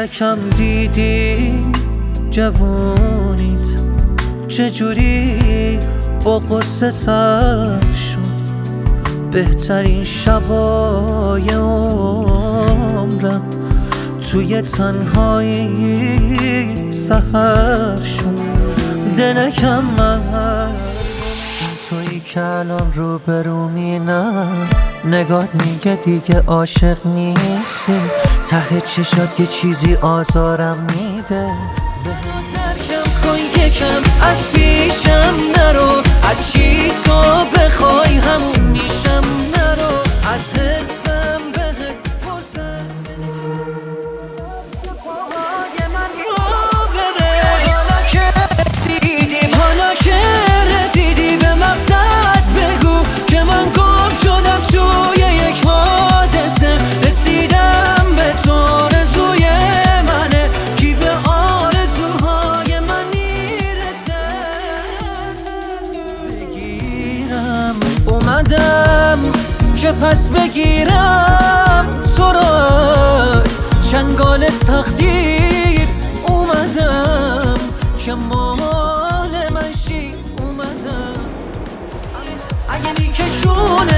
دلکم دیدی جوونیت چجوری با قصه سر شد. بهترین شبای عمرم توی تنهایی سحر شد. دلکم من تویی که الان رو برومینم، نگات میگه دیگه عاشق نیستی. ته چشات یه چیزی آزارم میده. ترکم کن یکم از پیشم نرو، هرچی تو بخوای همون میشم. نرو از حسم بهت فرصت پاهای من رو بره. حالا که رسیدی به مقصد بگو که من گم شدم توی یک حادثه. رسیدم به تو آرزوی منه، کی به آرزوهای من میرسه. بگیرم اومدم که پس بگیرم تو را از چنگال تقدیر. اومدم که مال من شی. اومدم اگه میکشون